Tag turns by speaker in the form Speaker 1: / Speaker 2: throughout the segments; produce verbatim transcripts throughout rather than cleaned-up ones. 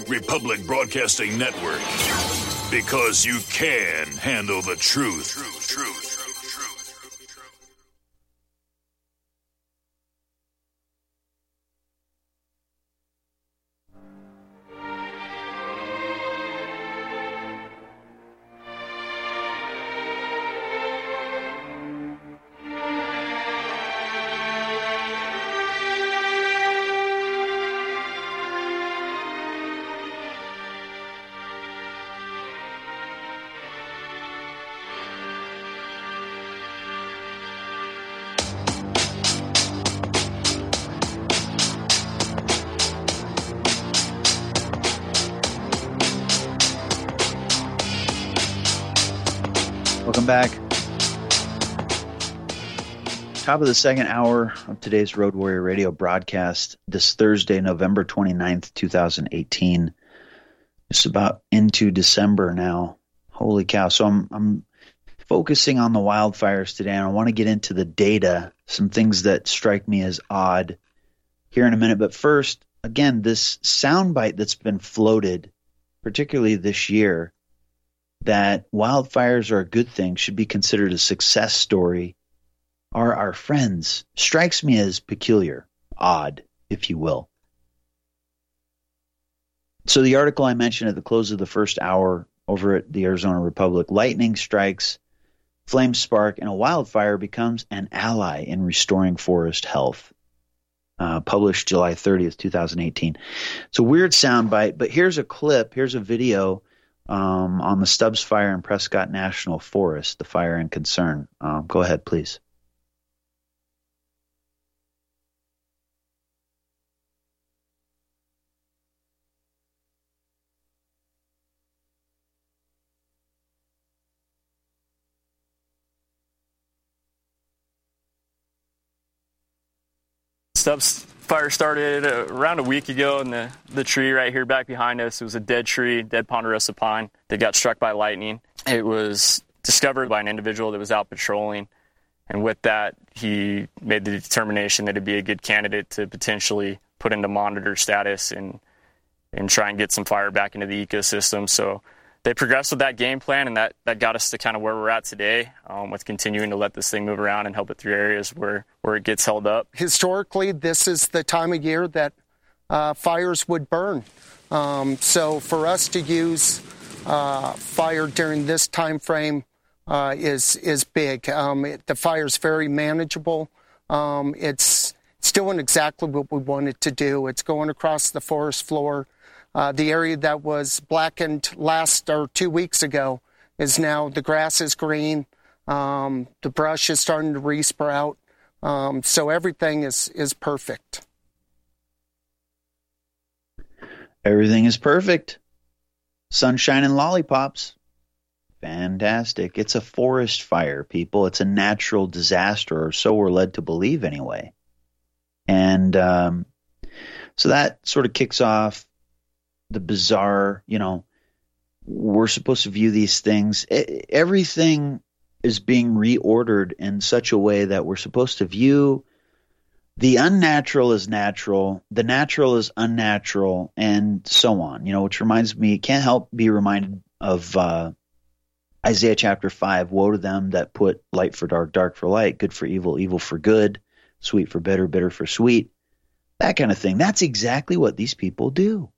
Speaker 1: Republic Broadcasting Network. Because you can handle the truth. Truth, truth.
Speaker 2: Welcome back. Top of the second hour of today's Road Warrior Radio broadcast this Thursday, November twenty-ninth, twenty eighteen. It's about into December now. Holy cow. So I'm I'm focusing on the wildfires today, and I want to get into the data, some things that strike me as odd here in a minute. But first, again, this soundbite that's been floated, particularly this year, that wildfires are a good thing, should be considered a success story, are our friends, strikes me as peculiar, odd, if you will. So the article I mentioned at the close of the first hour over at the Arizona Republic, lightning strikes, flames spark, and a wildfire becomes an ally in restoring forest health. Uh, published July thirtieth, twenty eighteen. It's a weird soundbite, but here's a clip, here's a video Um, on the Stubbs Fire in Prescott National Forest, the fire in concern. Um, go ahead, please.
Speaker 3: Stubbs fire started around a week ago, and the, the tree right here back behind us, it was a dead tree, dead ponderosa pine that got struck by lightning. It was discovered by an individual that was out patrolling, and with that, he made the determination that it'd be a good candidate to potentially put into monitor status and and try and get some fire back into the ecosystem. So they progressed with that game plan, and that, that got us to kind of where we're at today, um, with continuing to let this thing move around and help it through areas where, where it gets held up.
Speaker 4: Historically, this is the time of year that uh, fires would burn. Um, so for us to use uh, fire during this time frame uh, is is big. Um, it, the fire's very manageable. Um, it's it's doing exactly what we want it to do. It's going across the forest floor. Uh, the area that was blackened last or two weeks ago is now, the grass is green. Um, the brush is starting to resprout. Um, so everything is, is perfect.
Speaker 2: Everything is perfect. Sunshine and lollipops. Fantastic. It's a forest fire, people. It's a natural disaster, or so we're led to believe anyway. And um, so that sort of kicks off the bizarre, you know, we're supposed to view these things. Everything is being reordered in such a way that we're supposed to view the unnatural as natural, the natural as unnatural, and so on, you know, which reminds me, can't help be reminded of uh, Isaiah chapter five, woe to them that put light for dark, dark for light, good for evil, evil for good, sweet for bitter, bitter for sweet, that kind of thing. That's exactly what these people do.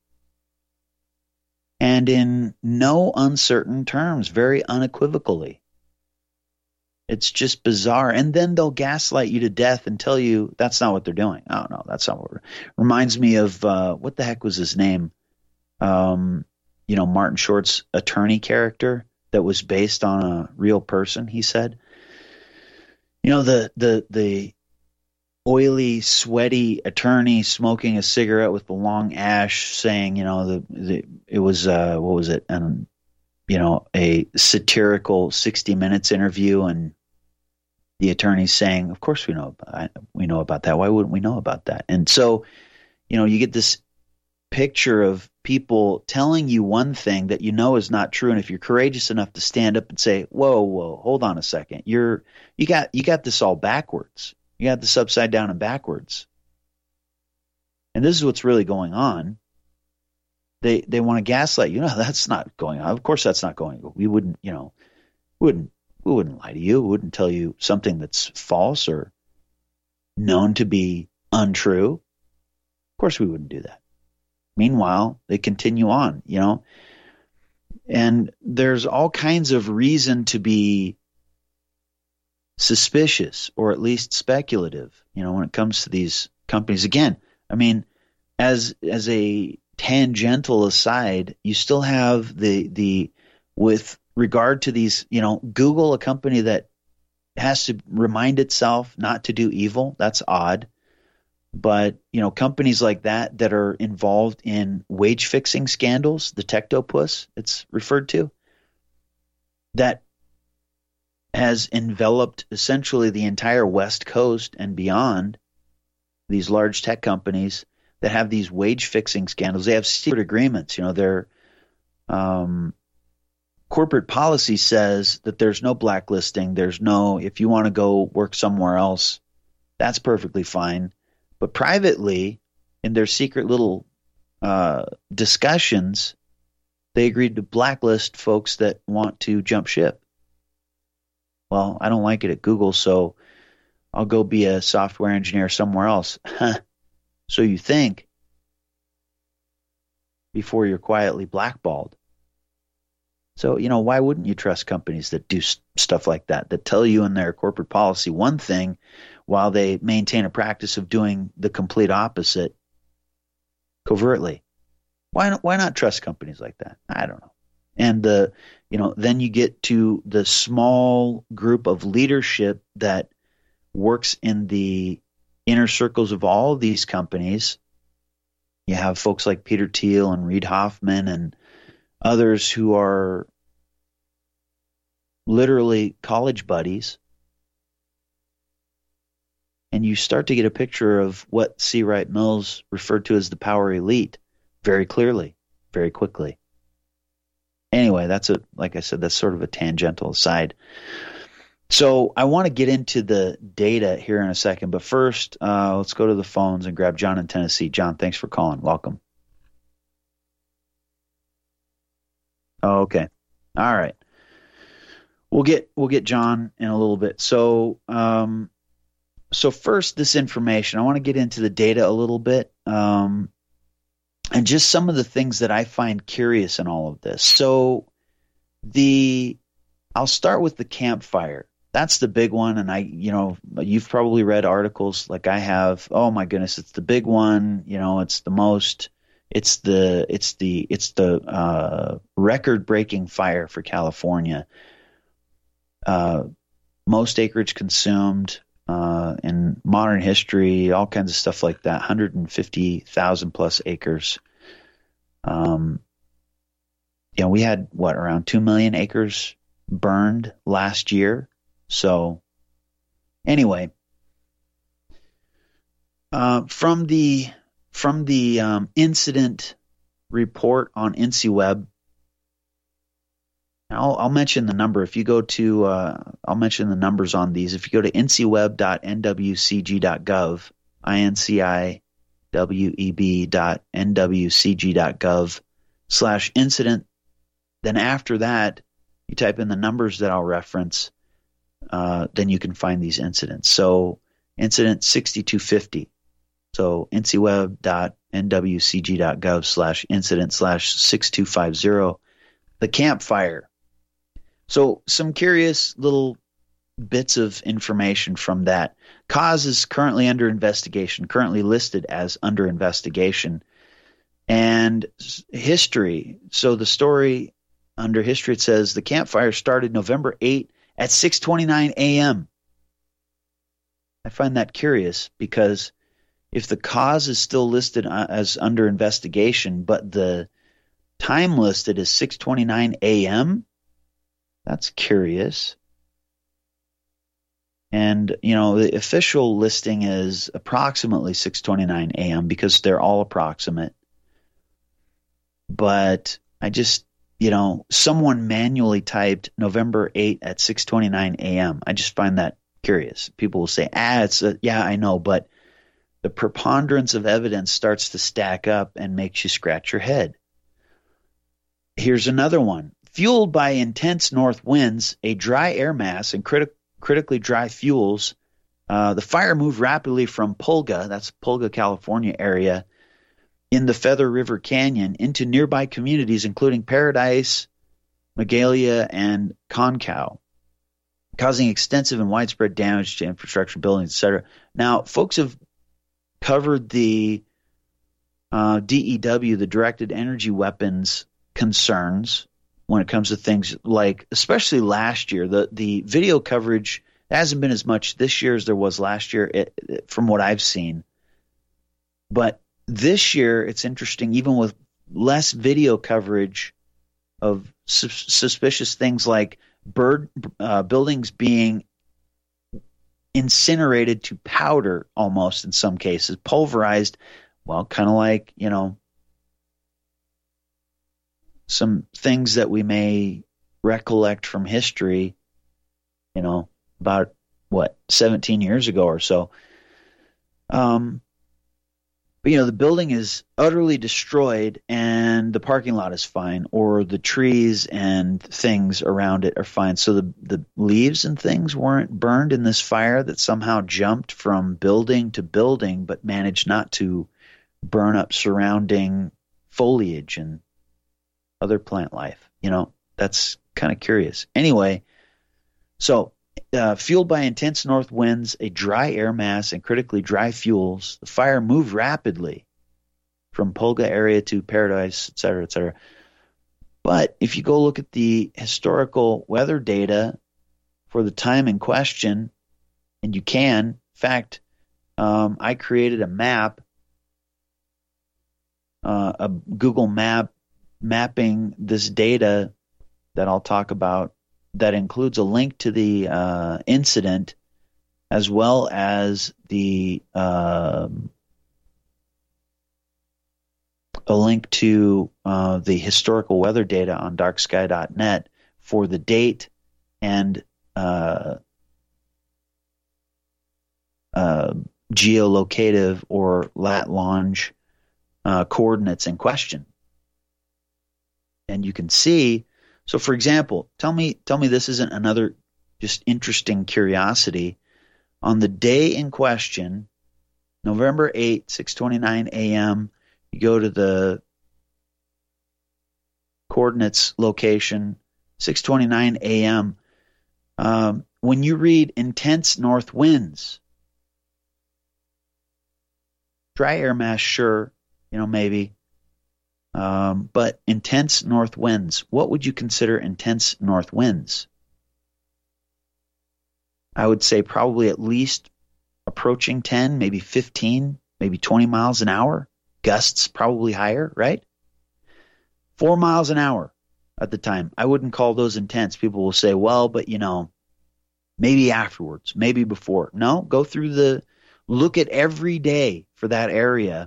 Speaker 2: And in no uncertain terms, very unequivocally. It's just bizarre. And then they'll gaslight you to death and tell you that's not what they're doing. Oh, no, that's not what we're... Reminds me of, uh, what the heck was his name? Um, you know, Martin Short's attorney character that was based on a real person, he said. You know, the the the oily, sweaty attorney smoking a cigarette with the long ash, saying, you know, the, the it was uh, what was it, and you know, a satirical sixty minutes interview, and the attorney's saying, "Of course we know about, we know about that. Why wouldn't we know about that?" And so, you know, you get this picture of people telling you one thing that you know is not true, and if you're courageous enough to stand up and say, "Whoa, whoa, hold on a second, you're you got you got this all backwards." You got this upside down and backwards. And this is what's really going on. they they want to gaslight you. No, that's not going on. Of course, that's not going on. We wouldn't, you know, wouldn't we wouldn't lie to you. We wouldn't tell you something that's false or known to be untrue. Of course, we wouldn't do that. Meanwhile, they continue on, you know, and there's all kinds of reason to be suspicious or at least speculative, you know, when it comes to these companies. Again, I mean, as as a tangential aside, you still have the the with regard to these, you know, Google, a company that has to remind itself not to do evil. That's odd. But, you know, companies like that that are involved in wage fixing scandals, the Techtopus it's referred to, that has enveloped essentially the entire West Coast and beyond, these large tech companies that have these wage fixing scandals. They have secret agreements. You know, their um, corporate policy says that there's no blacklisting. There's no, if you want to go work somewhere else, that's perfectly fine. But privately, in their secret little uh, discussions, they agreed to blacklist folks that want to jump ship. Well, I don't like it at Google, so I'll go be a software engineer somewhere else. So you think, before you're quietly blackballed. So, you know, why wouldn't you trust companies that do st- stuff like that, that tell you in their corporate policy one thing while they maintain a practice of doing the complete opposite covertly? Why not, why not trust companies like that? I don't know. And the, you know, then you get to the small group of leadership that works in the inner circles of all of these companies. You have folks like Peter Thiel and Reid Hoffman and others who are literally college buddies. And you start to get a picture of what C. Wright Mills referred to as the power elite very clearly, very quickly. Anyway, that's a, like I said, that's sort of a tangential aside. So I want to get into the data here in a second, but first, uh, let's go to the phones and grab John in Tennessee. John, thanks for calling. Welcome. Oh, okay. All right. We'll get we'll get John in a little bit. So, um, so first, this information. I want to get into the data a little bit, um, and just some of the things that I find curious in all of this. So, the I'll start with the campfire. That's the big one, and I, you know, you've probably read articles like I have. Oh my goodness, it's the big one. You know, it's the most. It's the it's the it's the uh, record-breaking fire for California. Uh, most acreage consumed uh, in modern history, all kinds of stuff like that. one hundred fifty thousand plus acres. Um, you know, we had what around two million acres burned last year. So, anyway, uh, from the from the um, incident report on InciWeb, I'll, I'll mention the number. If you go to, uh, I'll mention the numbers on these. If you go to inciweb dot n w c g dot gov, I N C I W E B dot N W C G dot gov slash incident, then after that, you type in the numbers that I'll reference. Uh, then you can find these incidents. So incident sixty-two fifty. So inciweb dot N W C G dot gov slash incident slash sixty-two fifty. The campfire. So some curious little bits of information from that. Cause is currently under investigation, currently listed as under investigation. And history. So the story under history, it says the campfire started November eighth at six twenty-nine a.m. I find that curious because if the cause is still listed as under investigation, but the time listed is six twenty-nine a.m., that's curious. And, you know, the official listing is approximately six twenty-nine a.m. because they're all approximate. But I just... You know, someone manually typed November eighth at six twenty-nine a.m. I just find that curious. People will say, ah, it's a, yeah, I know, but the preponderance of evidence starts to stack up and makes you scratch your head. Here's another one. Fueled by intense north winds, a dry air mass, and criti- critically dry fuels, uh, the fire moved rapidly from Pulga, that's Pulga, California area, in the Feather River Canyon into nearby communities, including Paradise, Magalia, and Concow, causing extensive and widespread damage to infrastructure, buildings, et cetera. Now, folks have covered the uh, D E W, the directed energy weapons concerns when it comes to things like, especially last year, the, the video coverage hasn't been as much this year as there was last year, it, it, from what I've seen. But this year, it's interesting, even with less video coverage of su- suspicious things like bird uh, buildings being incinerated to powder, almost in some cases, pulverized. Well, kind of like, you know, some things that we may recollect from history, you know, about what, seventeen years ago or so. Um, but, you know, the building is utterly destroyed and the parking lot is fine, or the trees and things around it are fine. So the, the leaves and things weren't burned in this fire that somehow jumped from building to building, but managed not to burn up surrounding foliage and other plant life. You know, that's kind of curious. Anyway, so uh, fueled by intense north winds, a dry air mass, and critically dry fuels, the fire moved rapidly from Pulga area to Paradise, et cetera, et cetera. But if you go look at the historical weather data for the time in question, and you can, in fact, um, I created a map, uh, a Google map mapping this data that I'll talk about, that includes a link to the uh, incident as well as the uh, a link to uh, the historical weather data on dark sky dot net for the date and uh, uh, geolocative or lat longe uh, coordinates in question. And you can see, so for example, tell me tell me this isn't another just interesting curiosity. On the day in question, November eighth, six twenty-nine a.m., you go to the coordinates location, six twenty-nine a.m. Um, when you read intense north winds, dry air mass, sure, you know, maybe. Um, but intense north winds, what would you consider intense north winds? I would say probably at least approaching ten, maybe fifteen, maybe twenty miles an hour. Gusts probably higher, right? Four miles an hour at the time. I wouldn't call those intense. People will say, well, but you know, maybe afterwards, maybe before. No, go through the, look at every day for that area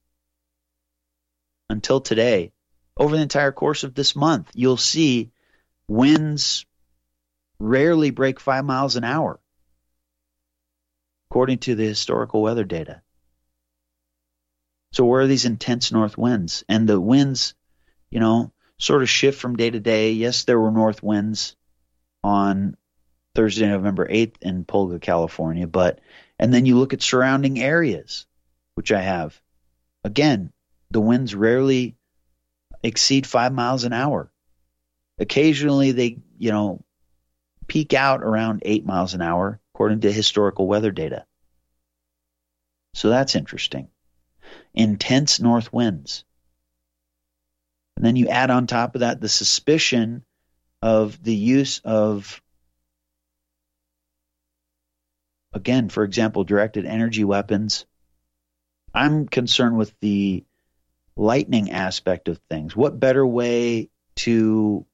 Speaker 2: until today. Over the entire course of this month, you'll see winds rarely break five miles an hour, according to the historical weather data. So where are these intense north winds? And the winds, you know, sort of shift from day to day. Yes, there were north winds on Thursday, November eighth in Pulga, California, but, and then you look at surrounding areas, which I have. Again, the winds rarely exceed five miles an hour. Occasionally they, you know, peak out around eight miles an hour, according to historical weather data. So that's interesting. Intense north winds. And then you add on top of that the suspicion of the use of, again, for example, directed energy weapons. I'm concerned with the lightning aspect of things. What better way to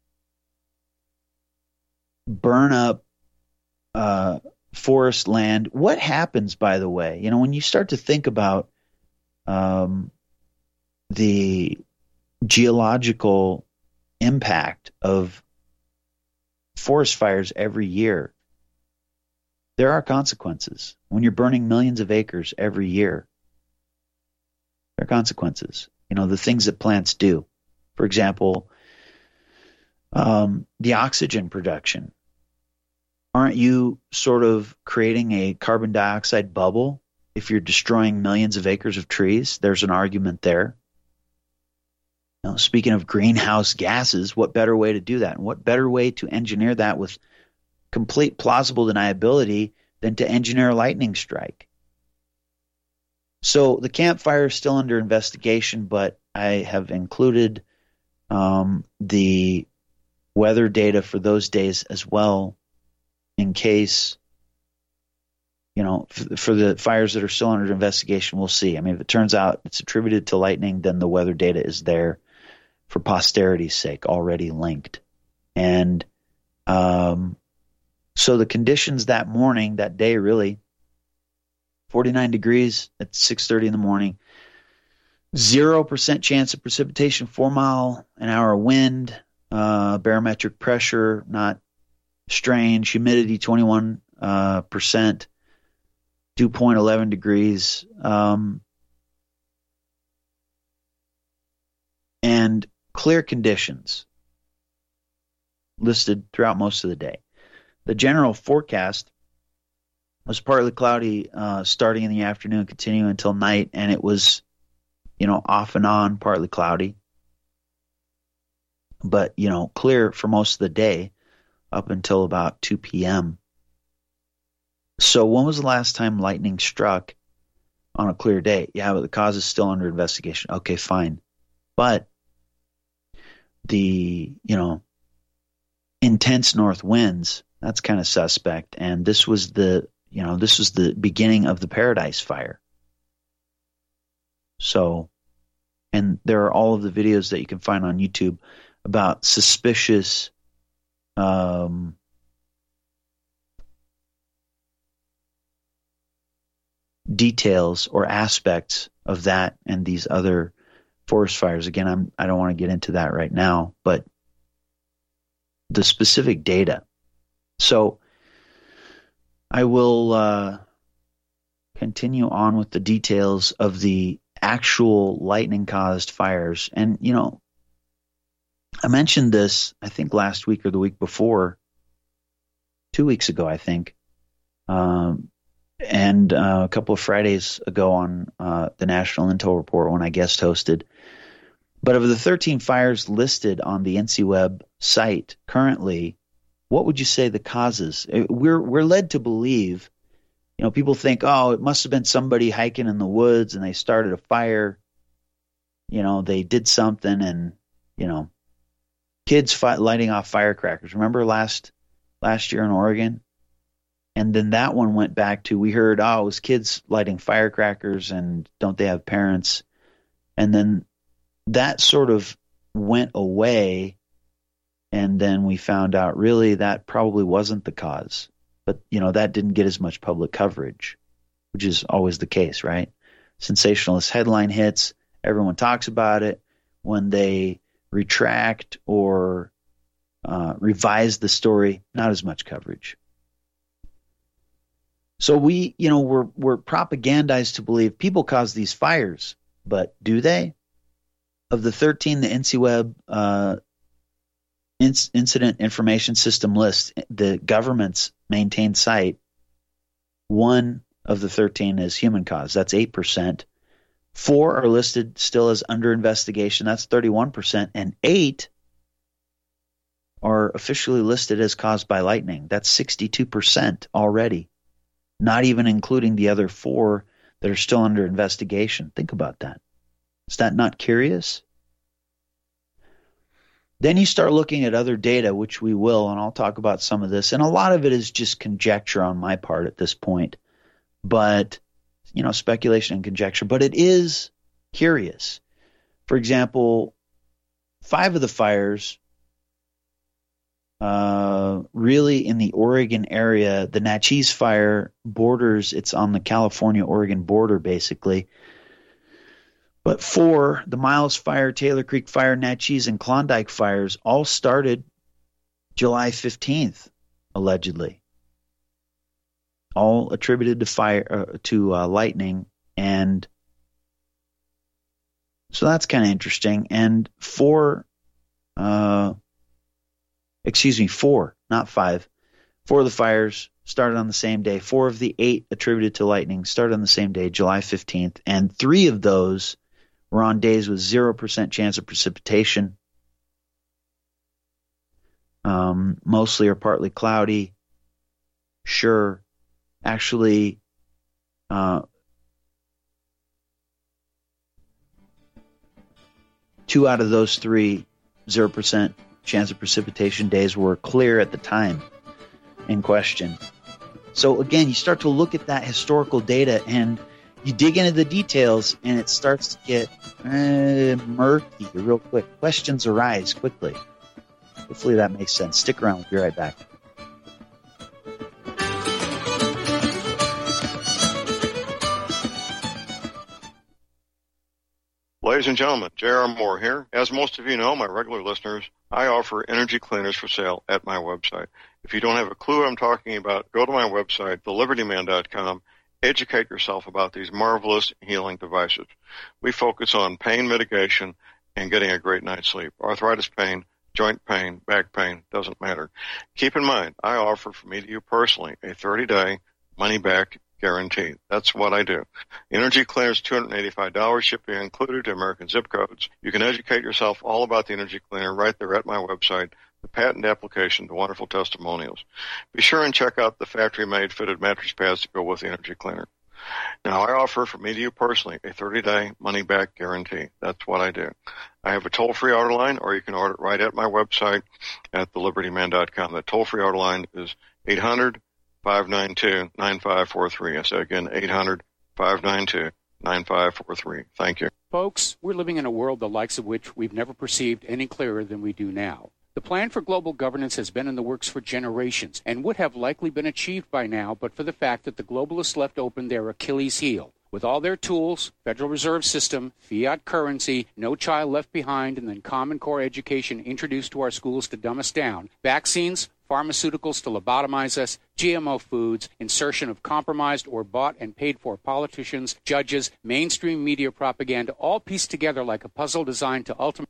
Speaker 2: burn up uh, forest land? What happens, by the way, you know, when you start to think about um, the geological impact of forest fires every year, there are consequences. When you're burning millions of acres every year, there are consequences. You know, the things that plants do. For example, Um, the oxygen production. Aren't you sort of creating a carbon dioxide bubble if you're destroying millions of acres of trees? There's an argument there. Now, speaking of greenhouse gases, what better way to do that? And what better way to engineer that with complete plausible deniability than to engineer a lightning strike? So the Camp Fire is still under investigation, but I have included um, the weather data for those days as well, in case, you know, for, for the fires that are still under investigation. We'll see. I mean, if it turns out it's attributed to lightning, then the weather data is there for posterity's sake, already linked. And um, so the conditions that morning, that day really, forty-nine degrees at six thirty in the morning, zero percent chance of precipitation, four mile an hour wind, uh, barometric pressure not strange, humidity twenty-one uh, percent, dew point eleven degrees, um, and clear conditions listed throughout most of the day. The general forecast was partly cloudy uh, starting in the afternoon, continuing until night, and it was, you know, off and on, partly cloudy, but, you know, clear for most of the day up until about two p.m. So when was the last time lightning struck on a clear day? Yeah, but the cause is still under investigation. Okay, fine. But the, you know, intense north winds, that's kind of suspect. And this was the, you know, this was the beginning of the Paradise Fire. So, and there are all of the videos that you can find on YouTube about suspicious um, details or aspects of that and these other forest fires. Again, I'm, I don't want to get into that right now, but the specific data. So I will uh, continue on with the details of the actual lightning-caused fires. And, you know, I mentioned this, I think, last week or the week before, two weeks ago, I think, um, and uh, a couple of Fridays ago on uh, the National Intel Report when I guest hosted. But of the thirteen fires listed on the N C Web site currently, what would you say the causes? We're we're led to believe, you know, people think, oh, it must have been somebody hiking in the woods and they started a fire. You know, they did something and, you know, kids fi- lighting off firecrackers. Remember last last year in Oregon? And then that one went back to, we heard, oh, it was kids lighting firecrackers and don't they have parents? And then that sort of went away. And then we found out really that probably wasn't the cause. But, you know, that didn't get as much public coverage, which is always the case, right? Sensationalist headline hits, everyone talks about it. When they retract or uh, revise the story, not as much coverage. So we, you know, we're we're propagandized to believe people cause these fires, but do they? Of the thirteen, the N C Web uh, inc- Incident Information System list, the government's maintained site, one of the thirteen is human cause. That's eight percent. Four are listed still as under investigation. That's thirty-one percent. And eight are officially listed as caused by lightning. That's sixty-two percent already. Not even including the other four that are still under investigation. Think about that. Is that not curious? Then you start looking at other data, which we will, and I'll talk about some of this. And a lot of it is just conjecture on my part at this point. But, you know, speculation and conjecture. But it is curious. For example, five of the fires Uh, really in the Oregon area, the Natchez fire borders, it's on the California-Oregon border basically. But four, the Miles Fire, Taylor Creek Fire, Natchez, and Klondike fires all started July fifteenth, allegedly. All attributed to fire uh, to uh, lightning, and so that's kind of interesting. And four uh excuse me, four, not five. Four of the fires started on the same day. Four of the eight attributed to lightning started on the same day, July fifteenth. And three of those were on days with zero percent chance of precipitation. Um, mostly or partly cloudy. Sure. Actually, uh, two out of those three zero percent chance of precipitation days were clear at the time in question. So again, you start to look at that historical data and you dig into the details and it starts to get uh, murky real quick. Questions arise quickly. Hopefully that makes sense. Stick around. We'll be right back.
Speaker 5: Ladies and gentlemen, J R. Moore here. As most of you know, my regular listeners, I offer energy cleaners for sale at my website. If you don't have a clue what I'm talking about, go to my website, the liberty man dot com. Educate yourself about these marvelous healing devices. We focus on pain mitigation and getting a great night's sleep. Arthritis pain, joint pain, back pain, doesn't matter. Keep in mind, I offer for me to you personally a thirty-day money-back guarantee. That's what I do. Energy Cleaners, two hundred eighty-five dollars, shipping included to American zip codes. You can educate yourself all about the Energy Cleaner right there at my website, the patent application, the wonderful testimonials. Be sure and check out the factory-made fitted mattress pads to go with the Energy Cleaner. Now, I offer for me to you personally a thirty-day money-back guarantee. That's what I do. I have a toll-free order line, or you can order it right at my website at the liberty man dot com. The toll-free order line is eight hundred, five nine two, nine five four three. I say again, eight hundred, five nine two, nine five four three. Thank you.
Speaker 6: Folks, we're living in a world the likes of which we've never perceived any clearer than we do now. The plan for global governance has been in the works for generations and would have likely been achieved by now but for the fact that the globalists left open their Achilles heel. With all their tools, Federal Reserve System, fiat currency, no child left behind, and then Common Core education introduced to our schools to dumb us down, vaccines, pharmaceuticals to lobotomize us, G M O foods, insertion of compromised or bought and paid for politicians, judges, mainstream media propaganda, all pieced together like a puzzle designed to ultimately...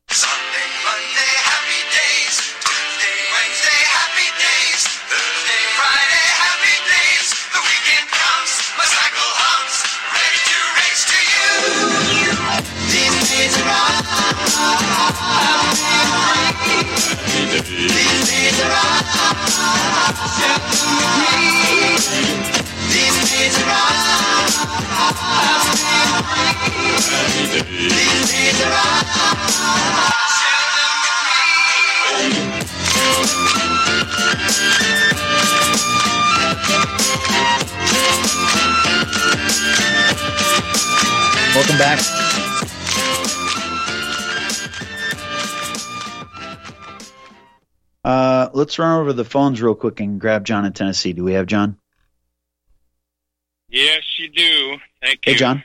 Speaker 2: Welcome back. Uh, let's run over the phones real quick and grab John in Tennessee. Do we have John?
Speaker 7: Yes, you do. Thank you.
Speaker 2: Hey, John.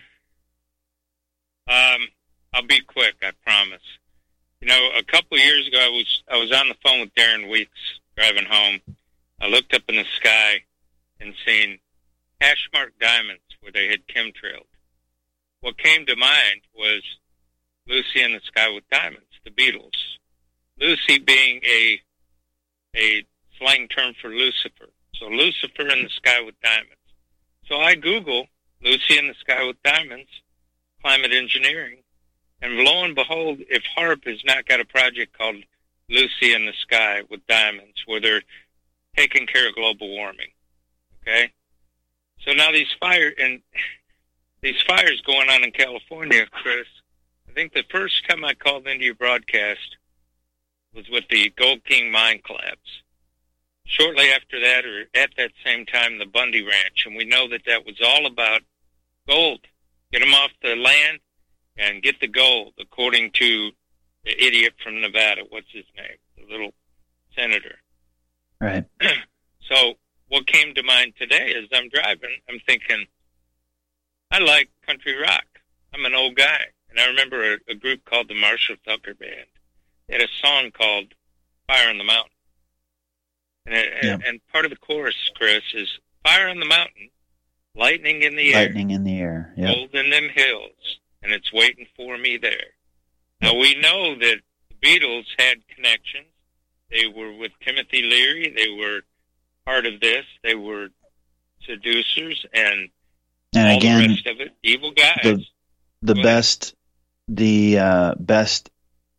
Speaker 7: Um, I'll be quick, I promise. You know, a couple of years ago, I was I was on the phone with Darren Weeks driving home. I looked up in the sky and seen hash marked diamonds where they had chemtrailed. What came to mind was Lucy in the Sky with Diamonds, the Beatles. Lucy being a a slang term for Lucifer. So Lucifer in the Sky with Diamonds. So I Google Lucy in the Sky with Diamonds, climate engineering, and lo and behold, if HAARP has not got a project called Lucy in the Sky with Diamonds, where they're taking care of global warming, okay? So now these fire and these fires going on in California, Chris, I think the first time I called into your broadcast was with the Gold King mine collapse. Shortly after that, or at that same time, the Bundy Ranch, and we know that that was all about gold. Get them off the land and get the gold, according to the idiot from Nevada. What's his name? The little senator.
Speaker 2: Right.
Speaker 7: So what came to mind today as I'm driving, I'm thinking, I like country rock. I'm an old guy. And I remember a, a group called the Marshall Tucker Band. They had a song called Fire on the Mountain. And, it, yeah. and part of the chorus, Chris, is Fire on the Mountain, lightning in the
Speaker 2: lightning
Speaker 7: air.
Speaker 2: Lightning in the air, yeah.
Speaker 7: Gold in them hills, and it's waiting for me there. Now, we know that the Beatles had connections They were with Timothy Leary. They were part of this. They were seducers and,
Speaker 2: and
Speaker 7: all
Speaker 2: again,
Speaker 7: the rest of it. Evil guys.
Speaker 2: The, the best, the uh, best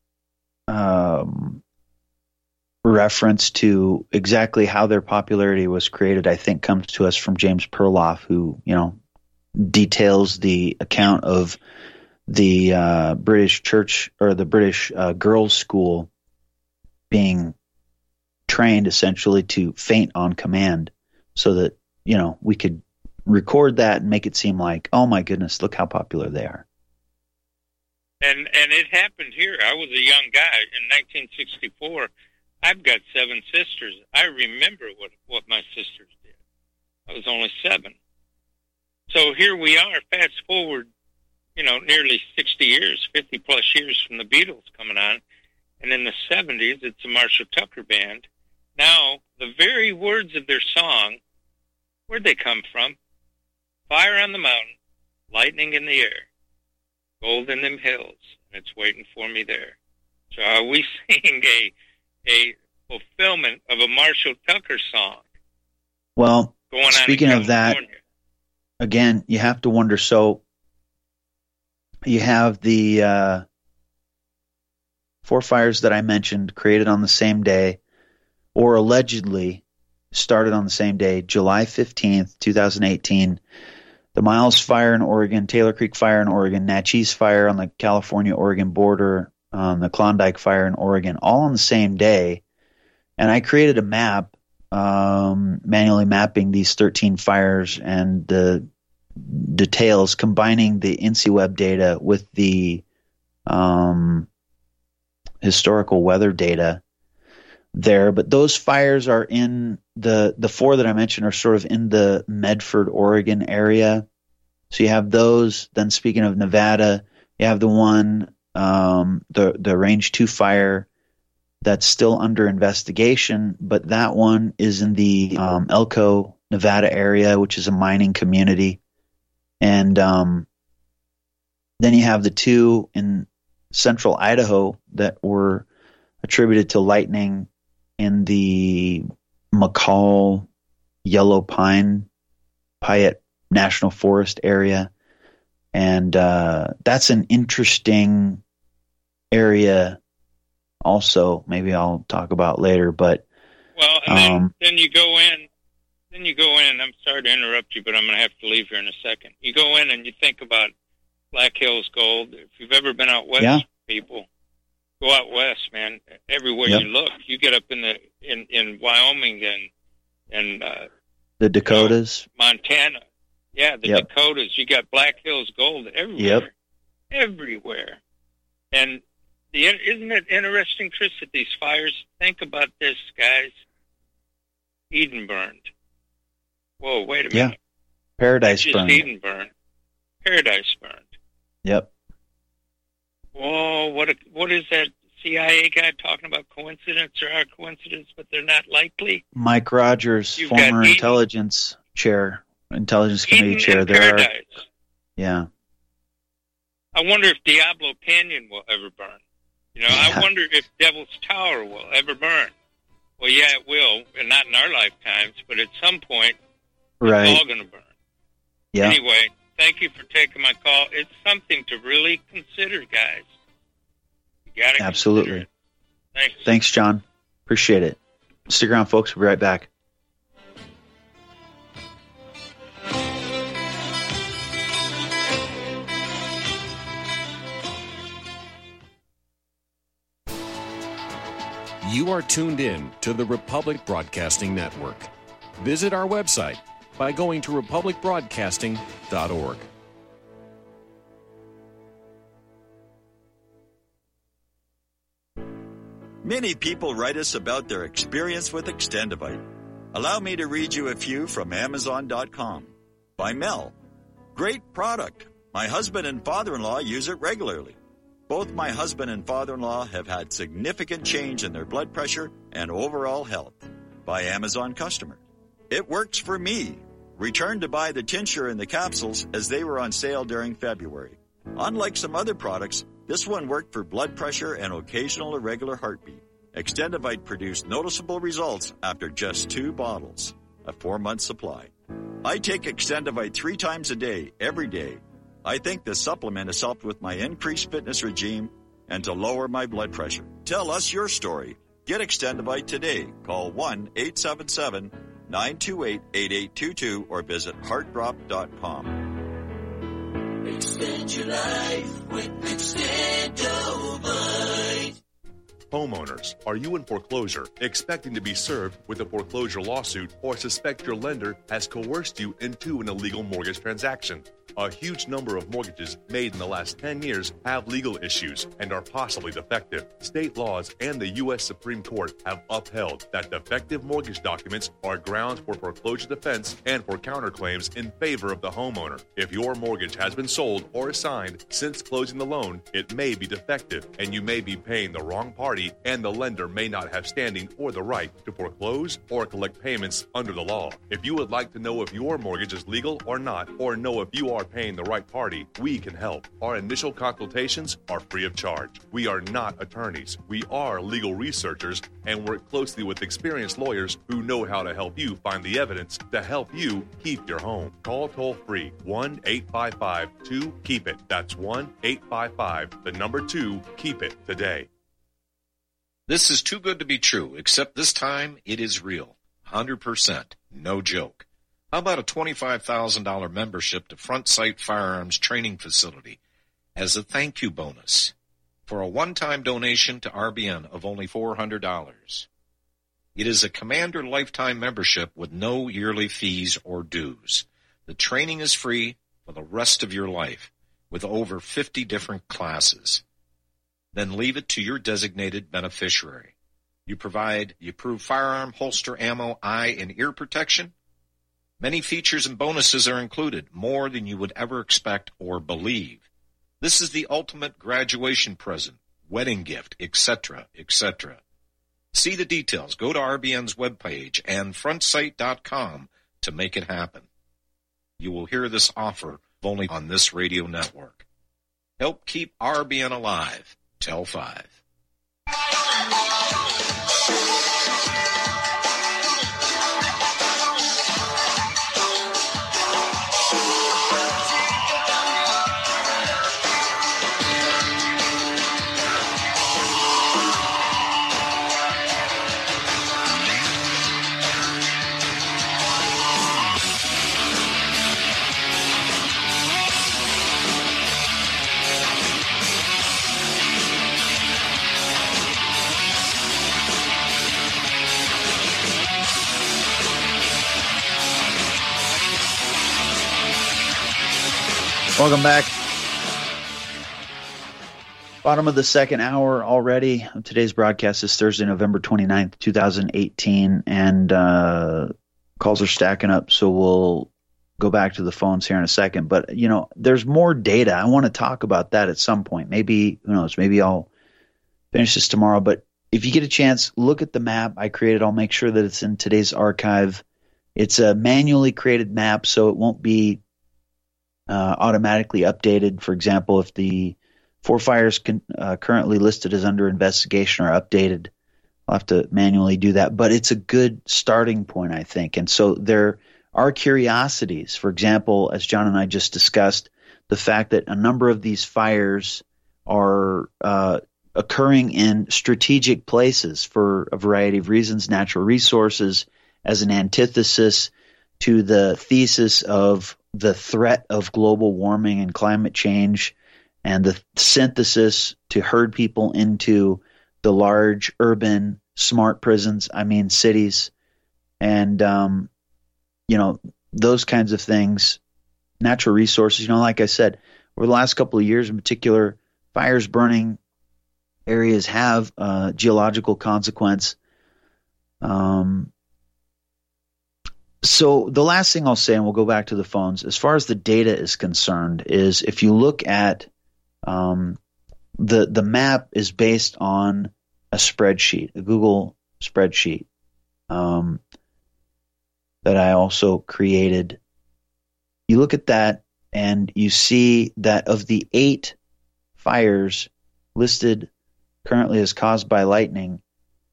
Speaker 2: um, reference to exactly how their popularity was created, I think, comes to us from James Perloff, who, you know, details the account of the uh, British church or the British uh, girls' school being trained essentially to faint on command, so that, you know, we could record that and make it seem like, oh my goodness, look how popular they are.
Speaker 7: And and it happened here. I was a young guy in nineteen sixty-four. I've got seven sisters. I remember what what my sisters did. I was only seven. So here we are, fast forward, you know, nearly sixty years, fifty plus years from the Beatles coming on. And in the seventies, it's a Marshall Tucker band. Now, the very words of their song, where'd they come from? Fire on the mountain, lightning in the air, gold in them hills, and it's waiting for me there. So are we seeing a a fulfillment of a Marshall Tucker song?
Speaker 2: Well,
Speaker 7: going on
Speaker 2: speaking of that, again, you have to wonder, so you have the uh, four fires that I mentioned created on the same day, or allegedly started on the same day, July fifteenth, twenty eighteen. The Miles Fire in Oregon, Taylor Creek Fire in Oregon, Natchez Fire on the California-Oregon border, um, the Klondike Fire in Oregon, all on the same day. And I created a map, um, manually mapping these thirteen fires and the details, combining the INCIWeb data with the um, historical weather data there. But those fires are in the the four that I mentioned are sort of in the Medford, Oregon area. So you have those. Then speaking of Nevada, you have the one, um, the the Range Two fire that's still under investigation, but that one is in the um, Elko, Nevada area, which is a mining community. And um, then you have the two in central Idaho that were attributed to lightning in the McCall Yellow Pine Piatt National Forest area. And uh, that's an interesting area also. Maybe I'll talk about later. But
Speaker 7: well, and then,
Speaker 2: um,
Speaker 7: then you go in, then you go in, I'm sorry to interrupt you, but I'm going to have to leave here in a second. You go in and you think about Black Hills Gold. If you've ever been out west,
Speaker 2: yeah.
Speaker 7: people, go out west, man. Everywhere
Speaker 2: yep.
Speaker 7: you look, you get up in the in, in Wyoming and and uh,
Speaker 2: the Dakotas,
Speaker 7: you know, Montana, yeah, the
Speaker 2: yep.
Speaker 7: Dakotas. You got Black Hills Gold everywhere,
Speaker 2: yep.
Speaker 7: everywhere. And the, isn't it interesting, Chris, that these fires? Think about this, guys. Eden burned. Whoa, wait a minute.
Speaker 2: Yeah, Paradise
Speaker 7: just
Speaker 2: burned.
Speaker 7: Eden burned. Paradise burned.
Speaker 2: Yep.
Speaker 7: Whoa, what a, what is that C I A guy talking about? Coincidence? There are coincidence, but they're not likely.
Speaker 2: Mike Rogers,
Speaker 7: You've
Speaker 2: former
Speaker 7: got
Speaker 2: intelligence chair, intelligence
Speaker 7: Eden
Speaker 2: committee chair.
Speaker 7: and
Speaker 2: There
Speaker 7: Paradise.
Speaker 2: are, yeah.
Speaker 7: I wonder if Diablo Canyon will ever burn. You know,
Speaker 2: Yeah.
Speaker 7: I wonder if Devil's Tower will ever burn. Well, yeah, it will, and not in our lifetimes, but at some point,
Speaker 2: Right.
Speaker 7: it's all going to burn.
Speaker 2: Yeah.
Speaker 7: Anyway, thank you for taking my call. It's something to really consider, guys. You got to
Speaker 2: Absolutely.
Speaker 7: Thanks.
Speaker 2: Thanks, John. Appreciate it. Stick around, folks. We'll be right back.
Speaker 8: You are tuned in to the Republic Broadcasting Network. Visit our website by going to republic broadcasting dot org.
Speaker 9: Many people write us about their experience with Extendivite. Allow me to read you a few from amazon dot com. By Mel. Great product. My husband and father-in-law use it regularly. Both my husband and father-in-law have had significant change in their blood pressure and overall health. By Amazon customer. It works for me. Returned to buy the tincture and the capsules as they were on sale during February. Unlike some other products, this one worked for blood pressure and occasional irregular heartbeat. Extendivite produced noticeable results after just two bottles, a four-month supply. I take Extendivite three times a day, every day. I think this supplement has helped with my increased fitness regime and to lower my blood pressure. Tell us your story. Get Extendivite today. Call one eight seven seven, nine two eight, eight eight two two or visit heart drop dot com.
Speaker 10: Extend your life with Extendivite.
Speaker 11: Homeowners, are you in foreclosure, expecting to be served with a foreclosure lawsuit, or suspect your lender has coerced you into an illegal mortgage transaction? A huge number of mortgages made in the last ten years have legal issues and are possibly defective. State laws and the U S Supreme Court have upheld that defective mortgage documents are grounds for foreclosure defense and for counterclaims in favor of the homeowner. If your mortgage has been sold or assigned since closing the loan, it may be defective and you may be paying the wrong party, and the lender may not have standing or the right to foreclose or collect payments under the law. If you would like to know if your mortgage is legal or not, or know if you are paying the right party, we can help. Our initial consultations are free of charge. We are not attorneys. We are legal researchers and work closely with experienced lawyers who know how to help you find the evidence to help you keep your home. Call toll free one eight five five two keep it. That's one eight five five, the number two, keep it today.
Speaker 12: This is too good to be true, except this time it is real. one hundred percent. No joke. How about a twenty-five thousand dollars membership to Front Sight Firearms Training Facility as a thank you bonus for a one-time donation to R B N of only four hundred dollars? It is a Commander lifetime membership with no yearly fees or dues. The training is free for the rest of your life with over fifty different classes. Then leave it to your designated beneficiary. You provide the approved firearm, holster, ammo, eye, and ear protection. Many features and bonuses are included, more than you would ever expect or believe. This is the ultimate graduation present, wedding gift, et cetera, et cetera. See the details. Go to R B N's webpage and front sight dot com to make it happen. You will hear this offer only on this radio network. Help keep R B N alive. Tell five.
Speaker 2: Welcome back. Bottom of the second hour already. Today's broadcast is Thursday, November twenty-ninth, twenty eighteen, and uh, calls are stacking up, so we'll go back to the phones here in a second. But, you know, there's more data. I want to talk about that at some point. Maybe, who knows, maybe I'll finish this tomorrow. But if you get a chance, look at the map I created. I'll make sure that it's in today's archive. It's a manually created map, so it won't be Uh, automatically updated. For example, if the four fires con- uh, currently listed as under investigation are updated, I'll have to manually do that. But it's a good starting point, I think. And so there are curiosities. For example, as John and I just discussed, the fact that a number of these fires are uh, occurring in strategic places for a variety of reasons, natural resources as an antithesis to the thesis of the threat of global warming and climate change, and the synthesis to herd people into the large urban smart prisons, I mean cities, and um, you know, those kinds of things, natural resources. You know, like I said, over the last couple of years in particular, fires burning areas have uh, geological consequence. Um, So the last thing I'll say, and we'll go back to the phones, as far as the data is concerned, is if you look at um, the the map is based on a spreadsheet, a Google spreadsheet um, that I also created. You look at that and you see that of the eight fires listed currently as caused by lightning,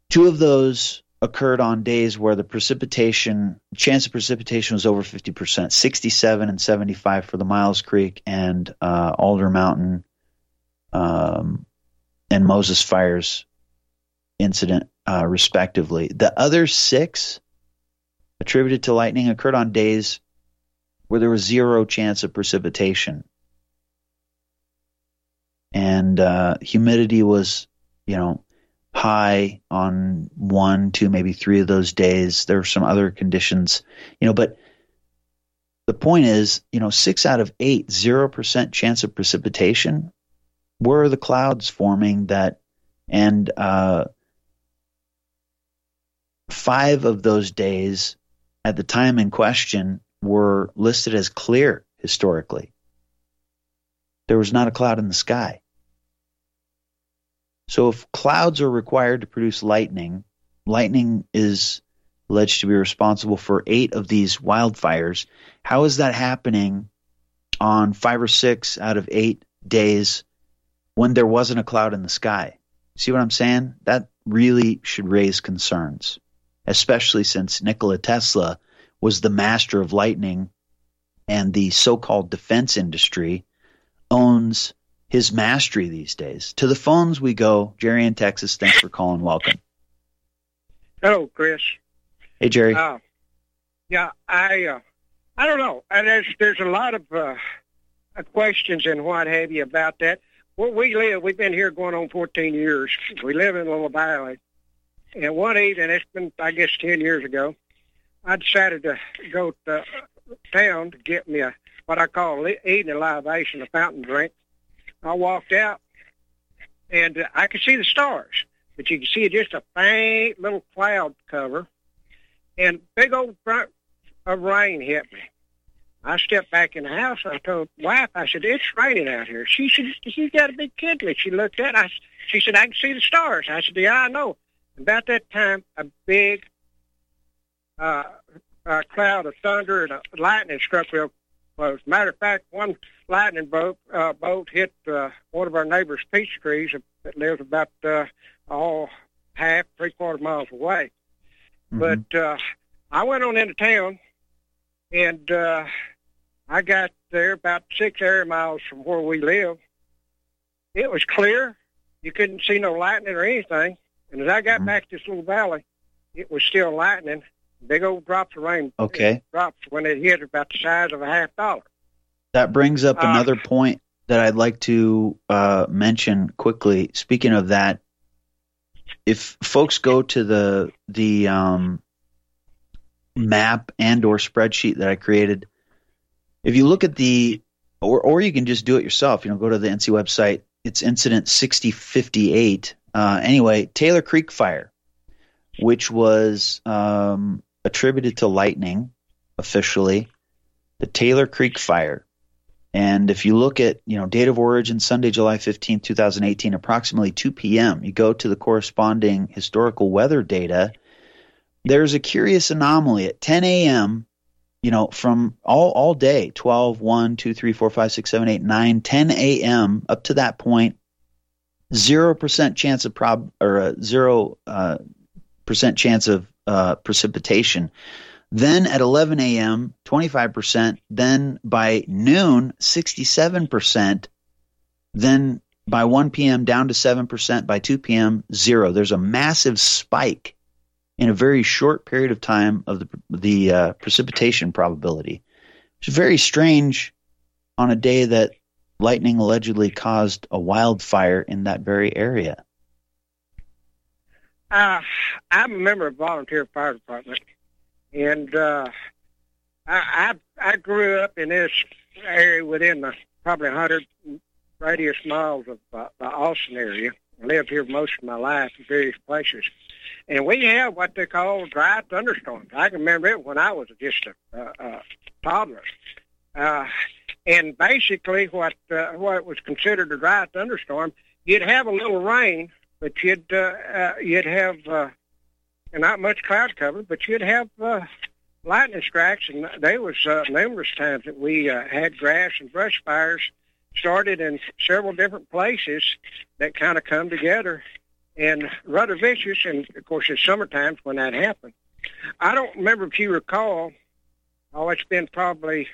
Speaker 2: Two of those occurred on days where the precipitation, chance of precipitation was over fifty percent, sixty-seven and seventy-five for the Miles Creek and uh, Alder Mountain um, and Moses Fires incident, uh, respectively. The other six attributed to lightning occurred on days where there was zero chance of precipitation. And uh, humidity was, you know, high on one, two, maybe three of those days. There were some other conditions, you know, but the point is, you know, six out of eight, zero percent chance of precipitation. Where are the clouds forming that? And uh, five of those days at the time in question were listed as clear historically. There was not a cloud in the sky. So if clouds are required to produce lightning, lightning is alleged to be responsible for eight of these wildfires. How is that happening on five or six out of eight days when there wasn't a cloud in the sky? See what I'm saying? That really should raise concerns, especially since Nikola Tesla was the master of lightning and the so-called defense industry owns his mastery these days. To the phones we go. Jerry in Texas, thanks for calling. Welcome.
Speaker 10: Hello, Chris.
Speaker 2: Hey, Jerry.
Speaker 10: Uh, yeah, I uh, I don't know. And there's there's a lot of uh, questions and what have you about that. Where we live, we've been here going on fourteen years. We live in Little Valley. And one evening, it's been, I guess, ten years ago, I decided to go to town to get me a what I call evening libation, a fountain drink. I walked out, and uh, I could see the stars, but you could see just a faint little cloud cover, and big old front of rain hit me. I stepped back in the house, and I told wife, I said, it's raining out here. She said, you got a big kindling. She looked at it. I, she said, I can see the stars. I said, yeah, I know. About that time, a big uh, uh, cloud of thunder and a lightning struck real close. Matter of fact, one lightning bolt, uh, bolt hit uh, one of our neighbor's peach trees that lives about uh, all half, three-quarter miles away. Mm-hmm. But uh, I went on into town, and uh, I got there about six air miles from where we live. It was clear. You couldn't see no lightning or anything. And as I got mm-hmm. back to this little valley, it was still lightning. Big old drops of rain.
Speaker 2: Okay.
Speaker 10: Drops when it hit about the size of a half dollar.
Speaker 2: That brings up
Speaker 10: uh,
Speaker 2: another point that I'd like to uh, mention quickly. Speaking of that, if folks go to the the um, map and or spreadsheet that I created, if you look at the, or or you can just do it yourself. You know, go to the N C website. It's incident sixty fifty-eight. Uh, anyway, Taylor Creek Fire, which was um, attributed to lightning officially, the Taylor Creek Fire. And if you look at, you know, date of origin, Sunday, July fifteenth, twenty eighteen, approximately two p.m., you go to the corresponding historical weather data, there's a curious anomaly at ten a.m., you know, from all, all day, twelve, one, two, three, four, five, six, seven, eight, nine, ten a.m., up to that point, zero percent chance of prob or a zero uh, percent chance of uh, precipitation. Then at eleven a.m., twenty-five percent. Then by noon, sixty-seven percent. Then by one p.m. down to seven percent. By two p.m., zero. There's a massive spike in a very short period of time of the the uh, precipitation probability. It's very strange on a day that lightning allegedly caused a wildfire in that very area.
Speaker 10: Uh, I'm a member of the volunteer fire department, and uh, I, I I grew up in this area within the, probably one hundred radius miles of uh, the Austin area. I lived here most of my life in various places. And we have what they call dry thunderstorms. I can remember it when I was just a, a, a toddler. Uh, and basically what uh, what was considered a dry thunderstorm, you'd have a little rain, but you'd, uh, uh, you'd have uh, not much cloud cover, but you'd have uh, lightning strikes. And there was uh, numerous times that we uh, had grass and brush fires started in several different places that kind of come together and rather vicious. And of course, it's summertime when that happened. I don't remember if you recall. Oh, it's been probably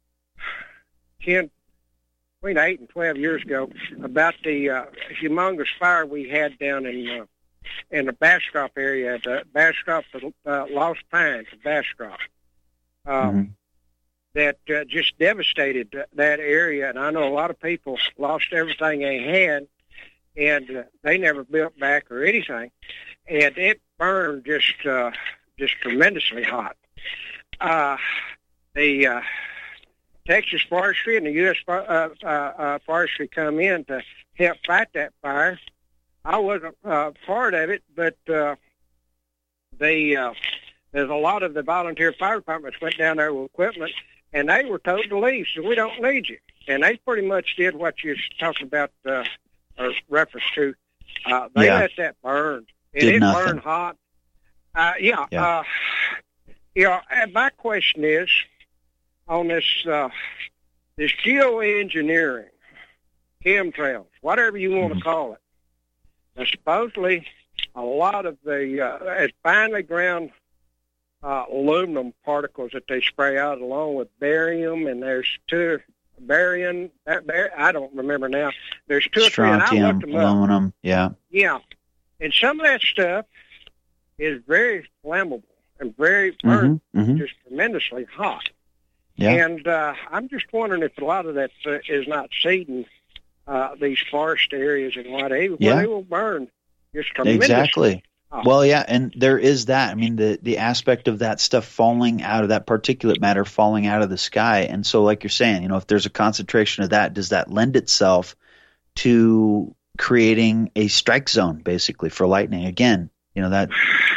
Speaker 10: ten, between eight and twelve years ago, about the uh, humongous fire we had down in uh, in the Bastrop area, the Bastrop, the uh, Lost Pines, the Bastrop, um, mm-hmm. that uh, just devastated that area. And I know a lot of people lost everything they had, and uh, they never built back or anything. And it burned just uh, just tremendously hot. Uh, the uh, Texas Forestry and the U S Uh, uh, uh, Forestry come in to help fight that fire. I wasn't uh, part of it, but uh, they uh, there's a lot of the volunteer fire departments went down there with equipment, and they were told to leave, so we don't need you. And they pretty much did what you're talking about, uh, or reference to. Uh, they yeah. let that burn, and
Speaker 2: did
Speaker 10: it
Speaker 2: nothing.
Speaker 10: burned hot. Uh, yeah.
Speaker 2: yeah.
Speaker 10: Uh, you know, and my question is on this uh, this geoengineering, chemtrails, whatever you want mm-hmm. to call it. Now, supposedly, a lot of the uh, it's finely ground uh, aluminum particles that they spray out, along with barium, and there's two barium. That bar, I don't remember now. There's two
Speaker 2: Strontium,
Speaker 10: or three, and I looked them
Speaker 2: aluminum,
Speaker 10: up.
Speaker 2: yeah,
Speaker 10: yeah, and some of that stuff is very flammable and very burnt,
Speaker 2: mm-hmm, mm-hmm.
Speaker 10: just tremendously hot.
Speaker 2: Yeah.
Speaker 10: And uh, I'm just wondering if a lot of that uh, is not seeding uh, these forest areas and what they,
Speaker 2: yeah.
Speaker 10: they will burn just tremendously.
Speaker 2: Exactly.
Speaker 10: hot.
Speaker 2: Well, yeah, and there is that. I mean, the, the aspect of that stuff falling out of that particulate matter falling out of the sky. And so, like you're saying, you know, if there's a concentration of that, does that lend itself to creating a strike zone, basically, for lightning? Again, you know, that...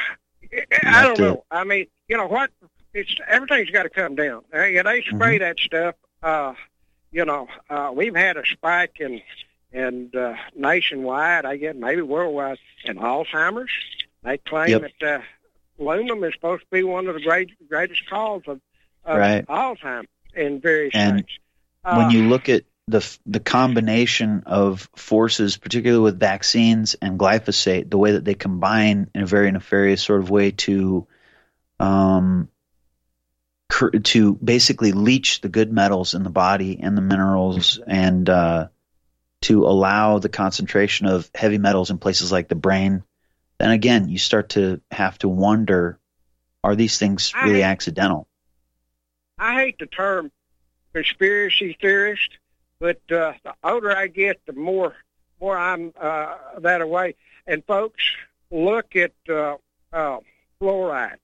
Speaker 10: I don't to, know. I mean, you know what? It's everything's got to come down. Uh, yeah, they spray mm-hmm. that stuff. Uh, you know, uh, we've had a spike in and uh, nationwide, I guess, maybe worldwide, in Alzheimer's. They claim yep. that uh, aluminum is supposed to be one of the great, greatest causes of, of
Speaker 2: right.
Speaker 10: Alzheimer's in various
Speaker 2: and
Speaker 10: things. Uh,
Speaker 2: when you look at the the combination of forces, particularly with vaccines and glyphosate, the way that they combine in a very nefarious sort of way to um, cr- to basically leach the good metals in the body and the minerals, and uh, to allow the concentration of heavy metals in places like the brain, then again, you start to have to wonder, are these things really
Speaker 10: I,
Speaker 2: accidental?
Speaker 10: I hate the term conspiracy theorist, but uh, the older I get, the more more I'm uh, that away. And folks, look at uh, uh, fluoride.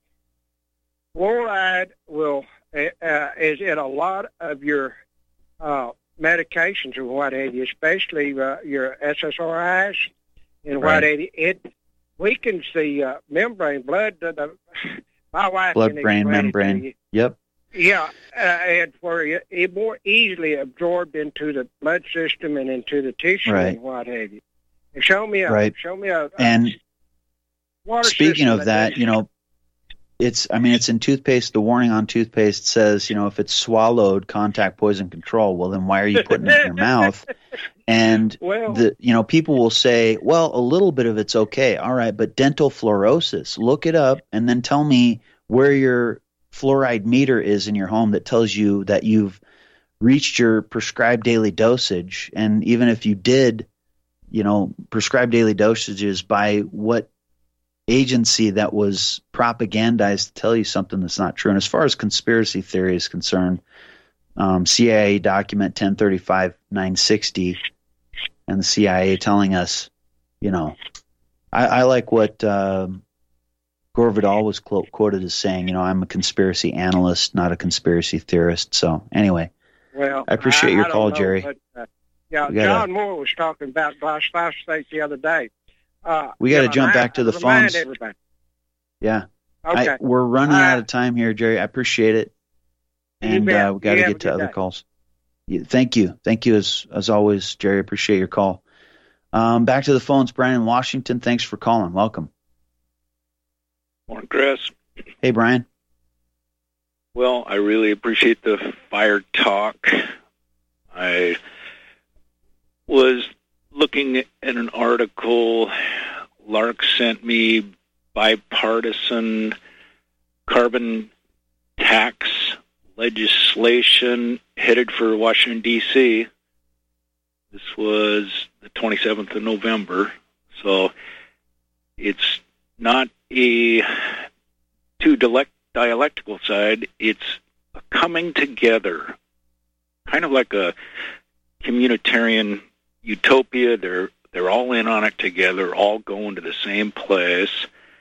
Speaker 10: Fluoride will uh, is in a lot of your uh, medications and what have you, especially uh, your S S R Is and
Speaker 2: right.
Speaker 10: what have you. It weakens the uh, membrane, blood. Uh, the, my wife
Speaker 2: blood-brain membrane. Yep.
Speaker 10: Yeah, uh, and for it, it more easily absorbed into the blood system and into the tissue
Speaker 2: right.
Speaker 10: and what have you. And show me a
Speaker 2: right.
Speaker 10: show me a, a
Speaker 2: and
Speaker 10: water
Speaker 2: speaking
Speaker 10: system
Speaker 2: of that, you know, it's I mean it's in toothpaste. The warning on toothpaste says, you know, if it's swallowed, contact poison control. Well, then why are you putting it in your mouth? And
Speaker 10: well,
Speaker 2: the you know people will say, well, a little bit of it's okay, all right, but dental fluorosis. Look it up and then tell me where your fluoride meter is in your home that tells you that you've reached your prescribed daily dosage. And even if you did, you know, prescribed daily dosages by what agency that was propagandized to tell you something that's not true. And as far as conspiracy theory is concerned, um, C I A document ten thirty-five nine sixty and the C I A telling us, you know, I, I like what um, Gore Vidal was quote, quoted as saying, you know, I'm a conspiracy analyst, not a conspiracy theorist. So anyway,
Speaker 10: well,
Speaker 2: I appreciate
Speaker 10: I,
Speaker 2: your
Speaker 10: I
Speaker 2: call,
Speaker 10: know,
Speaker 2: Jerry.
Speaker 10: But, uh, yeah,
Speaker 2: gotta,
Speaker 10: John Moore was talking about glyphosate the other day. Uh,
Speaker 2: we got to
Speaker 10: know,
Speaker 2: jump
Speaker 10: I,
Speaker 2: back to the phones.
Speaker 10: Everybody.
Speaker 2: Yeah.
Speaker 10: Okay.
Speaker 2: I, we're running
Speaker 10: uh,
Speaker 2: out of time here, Jerry. I appreciate it. And uh, we got to get to other day. calls. Yeah, thank you. Thank you as as always, Jerry. Appreciate your call. Um, back to the phones. Brian in Washington, thanks for calling. Welcome.
Speaker 13: Morning, Chris.
Speaker 2: Hey, Brian.
Speaker 13: Well, I really appreciate the fire talk. I was looking at an article Lark sent me bipartisan carbon tax legislation headed for Washington, D C This was the twenty-seventh of November. So it's not a too dialectical side. It's a coming together, kind of like a communitarian utopia. They're they're all in on it together, all going to the same place.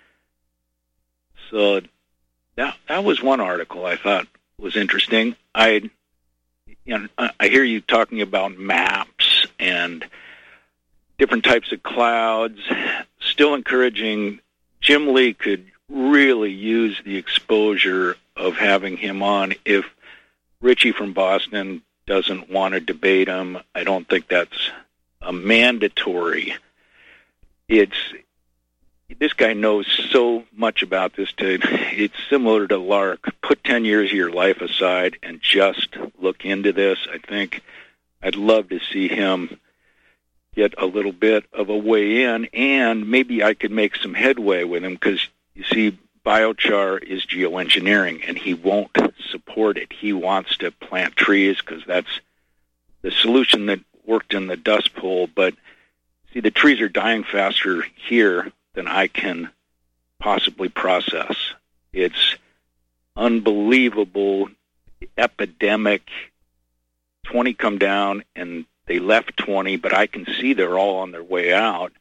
Speaker 13: So that that was one article I thought was interesting. I you know I hear you talking about maps and different types of clouds. Still encouraging. Jim Lee could really use the exposure of having him on. If Richie from Boston doesn't want to debate him, I don't think that's a mandatory. It's this guy knows so much about this. To it's similar to Lark. Put ten years of your life aside and just look into this. I think I'd love to see him get a little bit of a way in, and maybe I could make some headway with him, because you see, biochar is geoengineering, and he won't support it. He wants to plant trees because that's the solution that worked in the Dust Bowl. But see, the trees are dying faster here than I can possibly process. It's unbelievable, epidemic. twenty come down, and they left twenty, but I can see they're all on their way out.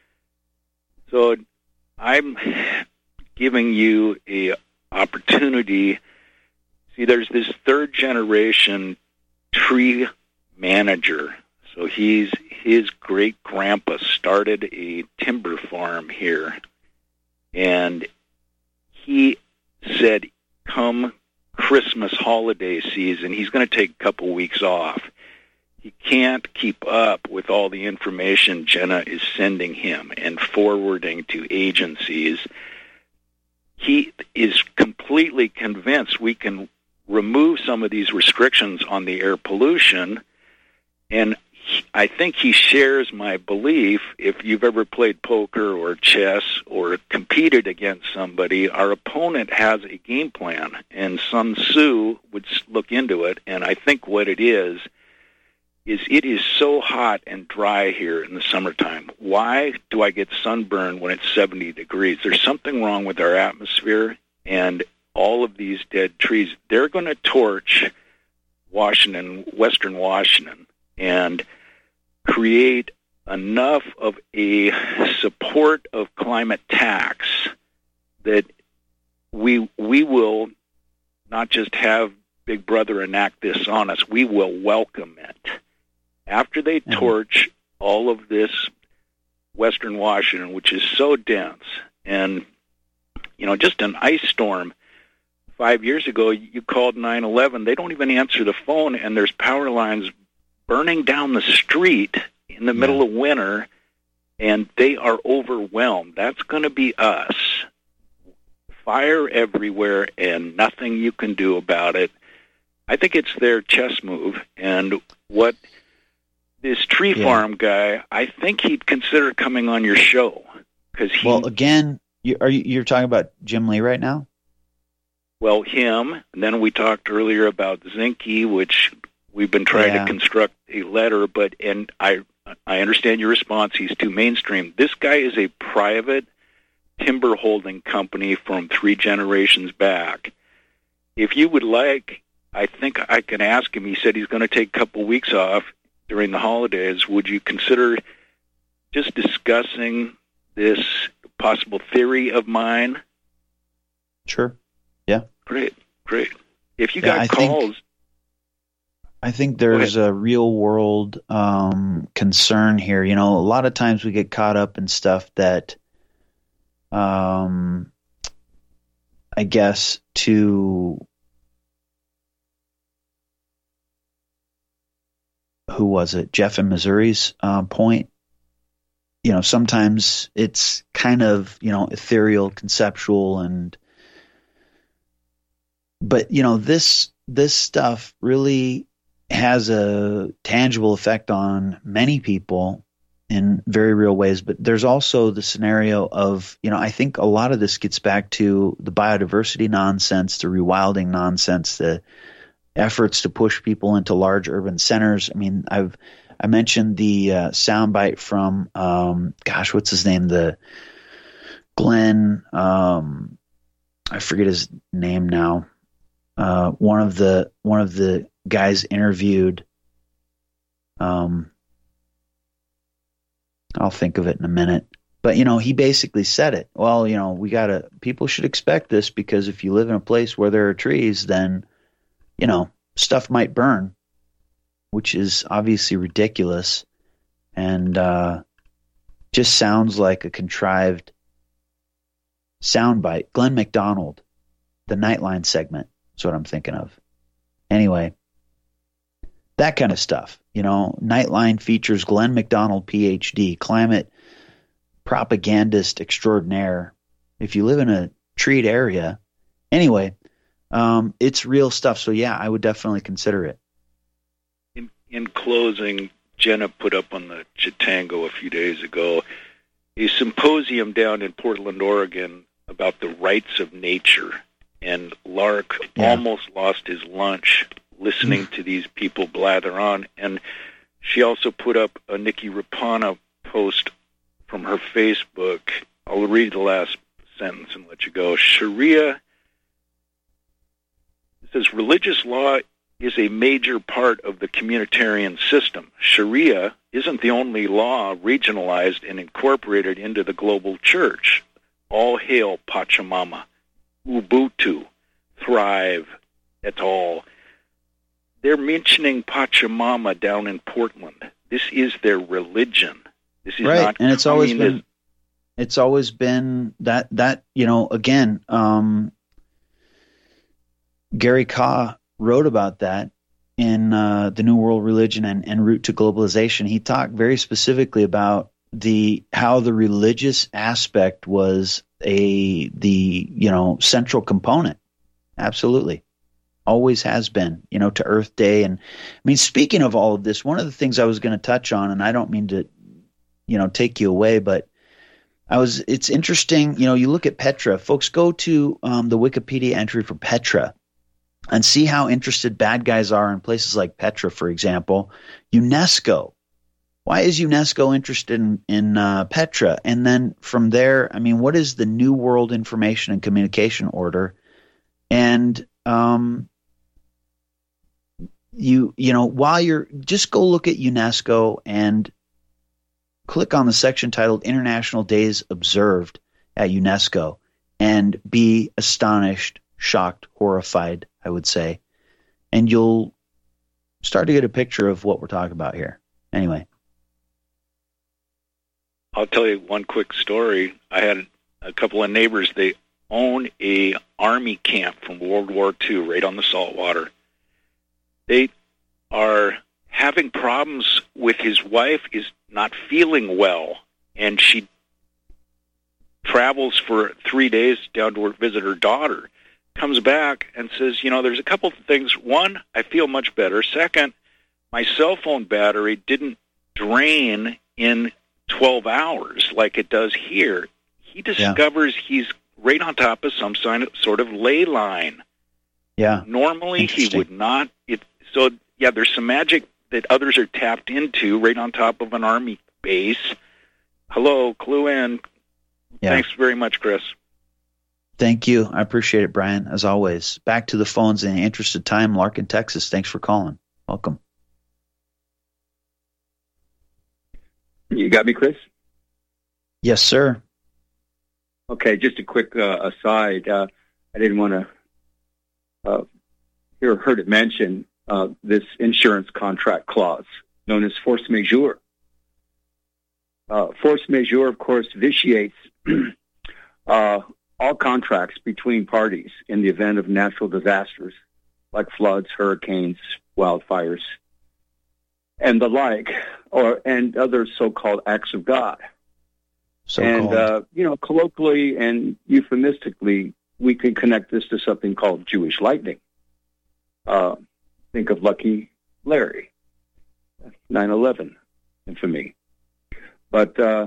Speaker 13: So I'm giving you a opportunity. See, there's this third generation tree manager. So he's his great grandpa started a timber farm here, and he said come Christmas holiday season he's going to take a couple weeks off. He can't keep up with all the information Jenna is sending him and forwarding to agencies. He is completely convinced we can remove some of these restrictions on the air pollution, and he, I think he shares my belief. If you've ever played poker or chess or competed against somebody, our opponent has a game plan, and Sun Tzu would look into it, and I think what it is is it is so hot and dry here in the summertime. Why do I get sunburn when it's seventy degrees? There's something wrong with our atmosphere, and all of these dead trees, they're going to torch Washington, Western Washington, and create enough of a support of climate tax that we we will not just have Big Brother enact this on us, we will welcome it. After they mm-hmm. torch all of this Western Washington, which is so dense, and, you know, just an ice storm. Five years ago, you called nine one one, they don't even answer the phone, and there's power lines burning down the street in the yeah. middle of winter, and they are overwhelmed. That's going to be us. Fire everywhere, and nothing you can do about it. I think it's their chess move, and what this tree yeah. farm guy, I think he'd consider coming on your show. Cause he,
Speaker 2: well, again, you, are you, you're talking about Jim Lee right now?
Speaker 13: Well, him, and then we talked earlier about Zinke, which we've been trying yeah. to construct a letter, but and I I understand your response. He's too mainstream. This guy is a private timber holding company from three generations back. If you would like, I think I can ask him. He said he's going to take a couple weeks off during the holidays. Would you consider just discussing this possible theory of mine?
Speaker 2: Sure. Yeah.
Speaker 13: Great. Great. If you
Speaker 2: yeah,
Speaker 13: got
Speaker 2: I
Speaker 13: calls.
Speaker 2: Think, I think there's a real world um, concern here. You know, a lot of times we get caught up in stuff that, um, I guess, to who was it? Jeff in Missouri's uh, point. You know, sometimes it's kind of, you know, ethereal, conceptual, and but you know, this this stuff really has a tangible effect on many people, in very real ways. But there's also the scenario of, you know, I think a lot of this gets back to the biodiversity nonsense, the rewilding nonsense, the efforts to push people into large urban centers. I mean, I've I mentioned the uh, soundbite from, um, gosh, what's his name? The Glenn, um, I forget his name now. Uh, one of the one of the guys interviewed. Um, I'll think of it in a minute. But, you know, he basically said it. Well, you know, we got to, people should expect this because if you live in a place where there are trees, then, you know, stuff might burn, which is obviously ridiculous and uh, just sounds like a contrived soundbite. Glenn McDonald, the Nightline segment, is what I'm thinking of. Anyway, that kind of stuff. You know, Nightline features Glenn McDonald, P H D, climate propagandist extraordinaire. If you live in a treed area, anyway, um, it's real stuff. So yeah, I would definitely consider it.
Speaker 13: In, in closing, Jenna put up on the Chitango a few days ago a symposium down in Portland, Oregon about the rights of nature. And Lark yeah. almost lost his lunch listening to these people blather on. And she also put up a Nikki Rapana post from her Facebook. I'll read the last sentence and let you go. Sharia, it says, religious law is a major part of the communitarian system. Sharia isn't the only law regionalized and incorporated into the global church. All hail Pachamama, Ubuntu, Thrive, et al. They're mentioning Pachamama down in Portland. This is their religion. This is
Speaker 2: right.
Speaker 13: not
Speaker 2: and it's always
Speaker 13: communism.
Speaker 2: been it's always been that that you know again um, Gary Kah wrote about that in uh, The New World Religion and, and Route to Globalization. He talked very specifically about the how the religious aspect was a the you know central component. Absolutely. Always has been, you know, to Earth Day. And I mean, speaking of all of this, one of the things I was going to touch on, and I don't mean to, you know, take you away, but I was, it's interesting, you know, you look at Petra, folks, go to um, the Wikipedia entry for Petra and see how interested bad guys are in places like Petra, for example. UNESCO. Why is UNESCO interested in, in uh, Petra? And then from there, I mean, what is the New World Information and Communication Order? And, um, You you know while you're just go look at UNESCO and click on the section titled International Days Observed at UNESCO and be astonished, shocked, horrified, I would say, and you'll start to get a picture of what we're talking about here. Anyway,
Speaker 13: I'll tell you one quick story. I had a couple of neighbors. They own a army camp from World War Two right on the saltwater. They are having problems with his wife is not feeling well, and she travels for three days down to visit her daughter, comes back and says, you know, there's a couple of things. One, I feel much better. Second, my cell phone battery didn't drain in twelve hours like it does here. He discovers yeah. he's right on top of some sort of ley line.
Speaker 2: Yeah.
Speaker 13: Normally he would not. It, so, yeah, there's some magic that others are tapped into right on top of an army base. Hello, clue in. Yeah. Thanks very much, Chris.
Speaker 2: Thank you. I appreciate it, Brian, as always. Back to the phones in the interest of time. Larkin, Texas, thanks for calling. Welcome.
Speaker 14: You got me, Chris?
Speaker 2: Yes, sir.
Speaker 14: Okay, just a quick uh, aside. Uh, I didn't want to uh, hear heard it mentioned uh, this insurance contract clause known as force majeure. Uh, force majeure, of course, vitiates uh, all contracts between parties in the event of natural disasters like floods, hurricanes, wildfires, and the like, or and other so-called acts of God.
Speaker 2: So-called.
Speaker 14: And, uh, you know, colloquially and euphemistically, we can connect this to something called Jewish lightning. Uh, think of Lucky Larry, nine eleven infamy. But, uh,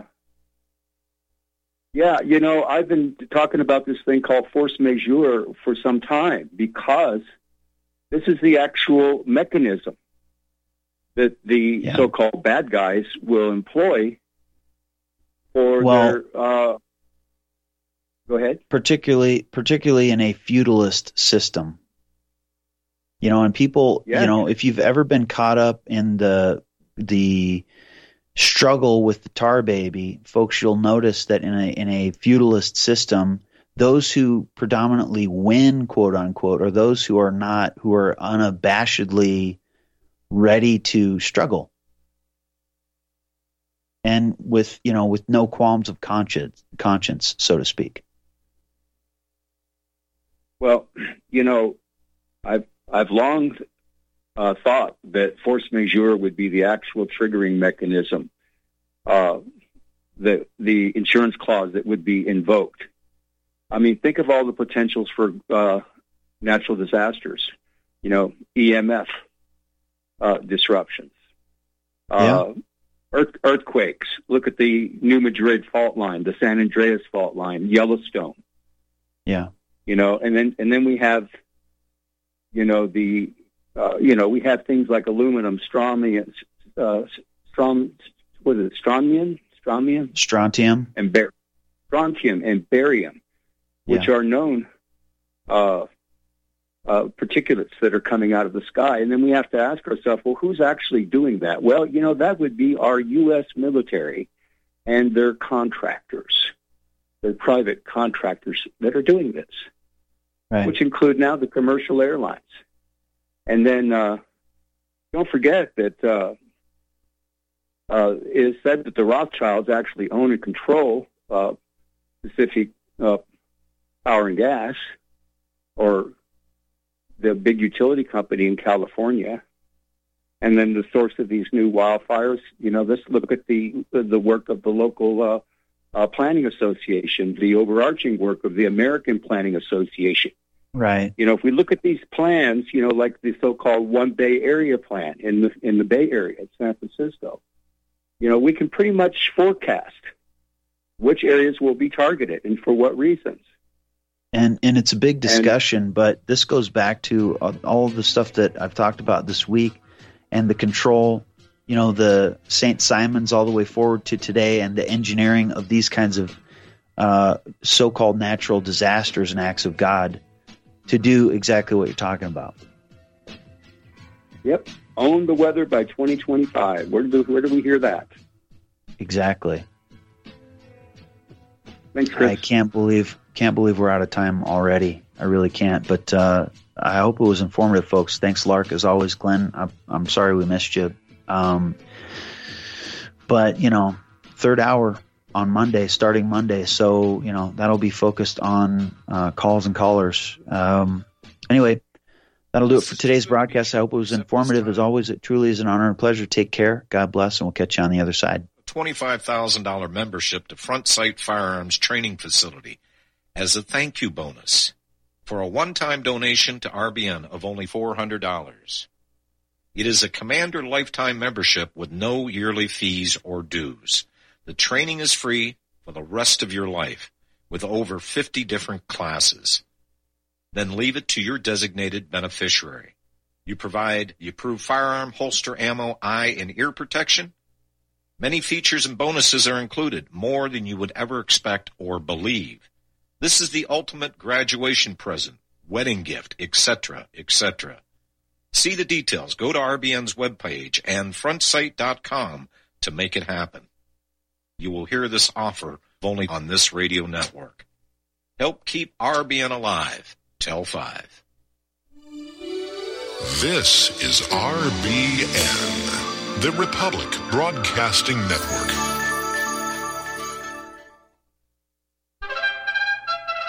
Speaker 14: yeah, you know, I've been talking about this thing called force majeure for some time because this is the actual mechanism that the yeah. so-called bad guys will employ for
Speaker 2: well,
Speaker 14: their... Uh, go ahead.
Speaker 2: Particularly, particularly in a feudalist system. You know, and people, yeah. you know, if you've ever been caught up in the the struggle with the tar baby, folks, you'll notice that in a in a feudalist system, those who predominantly win, quote unquote, are those who are not, who are unabashedly ready to struggle, and with you know with no qualms of conscience, conscience, so to speak.
Speaker 14: Well, you know, I've I've long uh, thought that force majeure would be the actual triggering mechanism, uh, the the insurance clause that would be invoked. I mean, think of all the potentials for uh, natural disasters. You know, E M F uh, disruptions, uh, yeah. earth, earthquakes. Look at the New Madrid fault line, the San Andreas fault line, Yellowstone.
Speaker 2: Yeah.
Speaker 14: You know, and then and then we have, you know, the, uh, you know, we have things like aluminum, strontium, uh, strom, what is it, strontium, strontium,
Speaker 2: strontium,
Speaker 14: and bar- strontium and barium, which
Speaker 2: yeah.
Speaker 14: are known uh, uh, particulates that are coming out of the sky. And then we have to ask ourselves, well, who's actually doing that? Well, you know, that would be our U S military and their contractors, their private contractors that are doing this. Right. Which include now the commercial airlines. And then uh, don't forget that uh, uh, it is said that the Rothschilds actually own and control uh, Pacific uh, Power and Gas, or the big utility company in California. And then the source of these new wildfires, you know, let's look at the the work of the local uh, Uh, Planning Association, the overarching work of the American Planning Association.
Speaker 2: Right.
Speaker 14: You know, if we look at these plans, you know, like the so-called One Bay Area plan in the in the Bay Area in San Francisco, you know, we can pretty much forecast which areas will be targeted and for what reasons.
Speaker 2: And and it's a big discussion, and, but this goes back to all of the stuff that I've talked about this week and the control. You know, the Saint Simons all the way forward to today, and the engineering of these kinds of uh, so-called natural disasters and acts of God to do exactly what you're talking about.
Speaker 14: Yep. Own the weather by twenty twenty-five. Where do, where do we hear that?
Speaker 2: Exactly.
Speaker 14: Thanks, Chris.
Speaker 2: I can't believe can't believe we're out of time already. I really can't. But uh, I hope it was informative, folks. Thanks, Lark, as always, Glenn. I'm, I'm sorry we missed you. Um, but, you know, third hour on Monday, starting Monday. So, you know, that'll be focused on uh, calls and callers. Um, anyway, that'll do it for today's broadcast. I hope it was informative. As always, it truly is an honor and pleasure. Take care. God bless, and we'll catch you on the other side.
Speaker 12: twenty-five thousand dollars membership to Front Sight Firearms Training Facility as a thank you bonus for a one-time donation to R B N of only four hundred dollars. It is a Commander lifetime membership with no yearly fees or dues. The training is free for the rest of your life with over fifty different classes. Then leave it to your designated beneficiary. You provide the approved firearm, holster, ammo, eye, and ear protection. Many features and bonuses are included, more than you would ever expect or believe. This is the ultimate graduation present, wedding gift, et cetera, et cetera. See the details. Go to R B N's webpage and front sight dot com to make it happen. You will hear this offer only on this radio network. Help keep R B N alive. Tell five.
Speaker 11: This is R B N, the Republic Broadcasting Network.